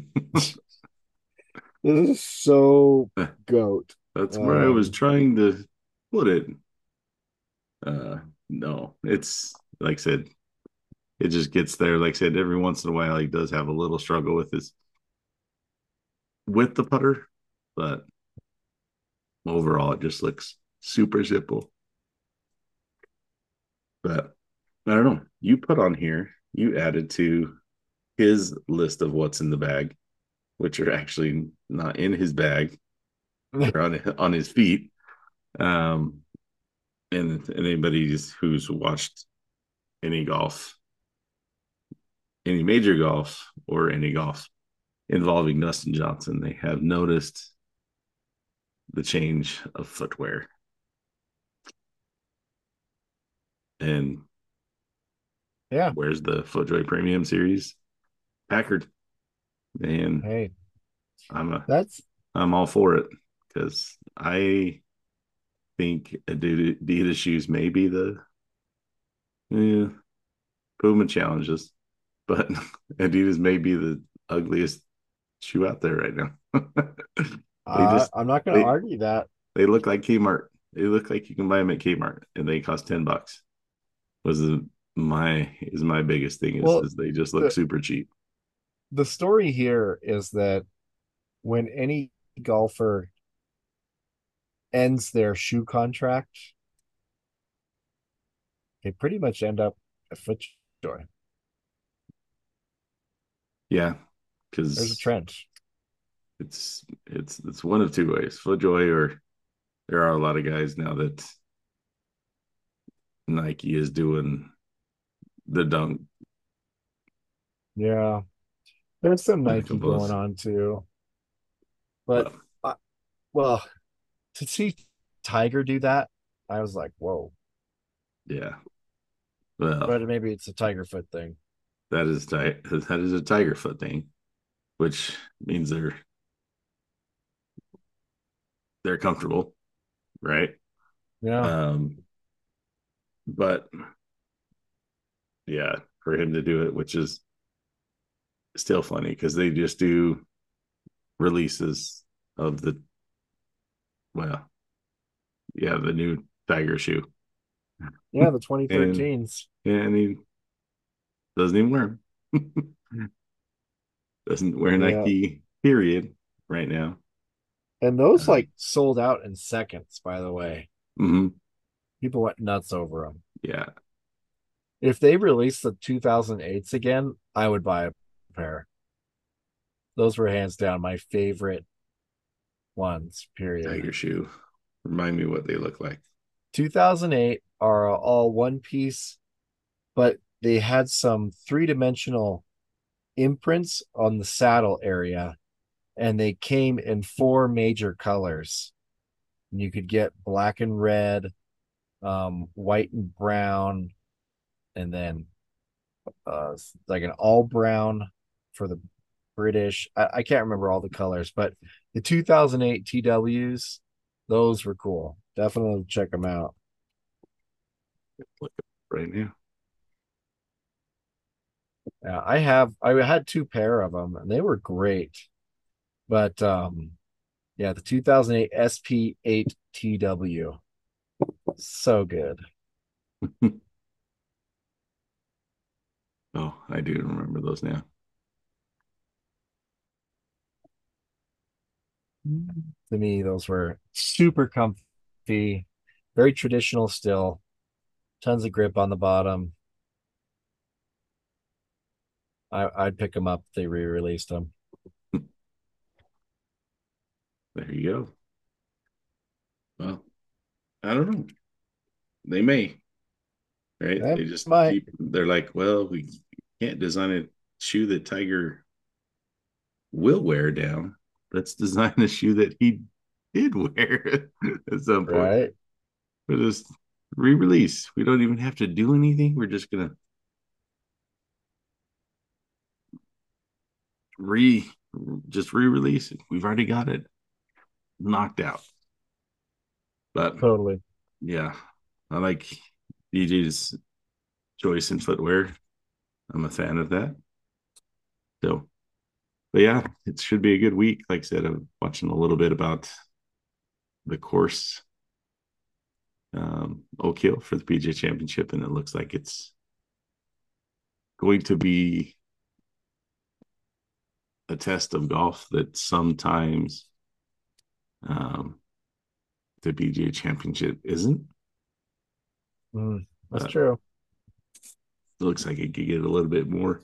This is so goat. That's where I was Um, trying to put it. No, it's like I said, it just gets there. Like I said, every once in a while, he does have a little struggle with the putter, but overall, it just looks super simple. But I don't know. You put on here, you added to his list of what's in the bag, which are actually not in his bag; they're on his feet. Um, and anybody who's watched any golf, any major golf, or any golf involving Dustin Johnson, they have noticed the change of footwear. And yeah. where's the FootJoy Premium Series? Packard. And Hey, I'm a that's I'm all for it because I think Adidas shoes may be the Puma challenges, but Adidas may be the ugliest shoe out there right now. they just I'm not going to they argue that. they look like Kmart. They look like you can buy them at Kmart, and they cost $10. Was my biggest thing Well, is they just look the super cheap. the story here is that when any golfer ends their shoe contract, they pretty much end up at FootJoy. Yeah, There's a because trend. it's one of two ways. FootJoy, or there are a lot of guys now that Nike is doing the dunk Yeah, there's some Nike going compose. on too. But But uh, well, to see Tiger do that, I was like, whoa. yeah, well, But maybe it's a Tiger foot thing. that is a tiger foot thing, which means they're comfortable, right? Yeah. Um, but yeah, for him to do it, which is still funny because they just do releases of the well, Yeah, the new Tiger shoe. Yeah, the And 2013s. and he doesn't even wear them. Doesn't wear Yeah. Nike, period, right now. And those Um, like sold out in seconds, by the way. mhm. People went nuts over them. Yeah. If they released the 2008s again, I would buy a pair. Those were hands down my favorite ones, period. Tiger shoe. Remind me what they look like. 2008 are all one piece, but they had some three-dimensional imprints on the saddle area, and they came in four major colors. And you could get black and red, white and brown, and then like an all brown for the British. I can't remember all the colors, but the 2008 TWs, those were cool. Definitely check them out. Look right now. Yeah, I had two pair of them and they were great. But yeah, the 2008 SP8 TW, so good. Oh, I do remember those now. To me, those were super comfy, very traditional still, tons of grip on the bottom. I'd pick them up if they re-released them. There you go. Well, I don't know. They may, right? That They just might, keep, they're like, well, we can't design a shoe that Tiger will wear down. Let's design a shoe that he did wear at some point. right? We'll just re-release. We don't even have to do anything. We're just gonna re just re-release it. We've already got it knocked out. But Totally. yeah, I like DJ's choice in footwear. I'm a fan of that. So, but yeah, it should be a good week. Like I said, I'm watching a little bit about the course Oak Hill for the PGA Championship, and it looks like it's going to be a test of golf that sometimes the PGA Championship isn't. That's But true. it looks like it could get a little bit more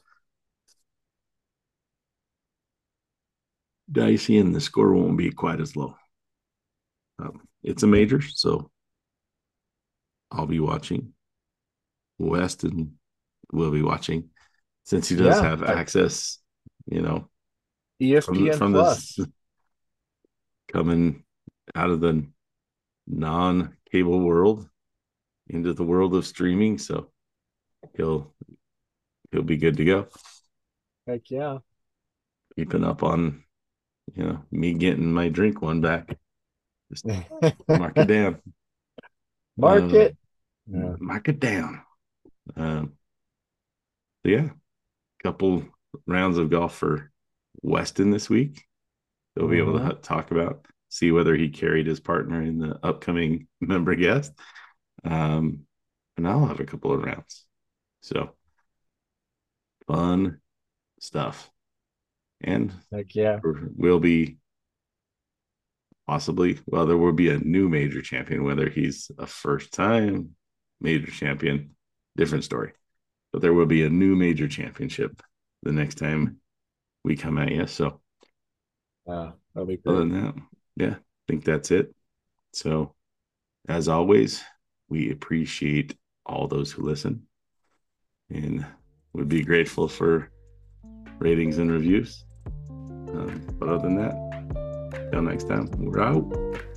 dicey, and the score won't be quite as low. It's a major, so I'll be watching. Weston will be watching since he does Yeah, have access, you know, ESPN from this Plus. coming out of the non-cable world into the world of streaming. So he'll be good to go. Heck yeah. Keeping up on, me getting my drink one back. Just mark it down. Mark it. Yeah. Mark it down. So yeah, couple rounds of golf for Weston this week. They'll be able to talk about, see whether he carried his partner in the upcoming member guest. And I'll have a couple of rounds. So fun stuff. And Heck yeah. will be possibly, well, there will be a new major champion, whether he's a first time major champion, different story. But there will be a new major championship the next time we come at you. So that'll be great. other than that, yeah, I think that's it. So as always, we appreciate all those who listen and would be grateful for ratings and reviews. But other than that, till next time, we're out.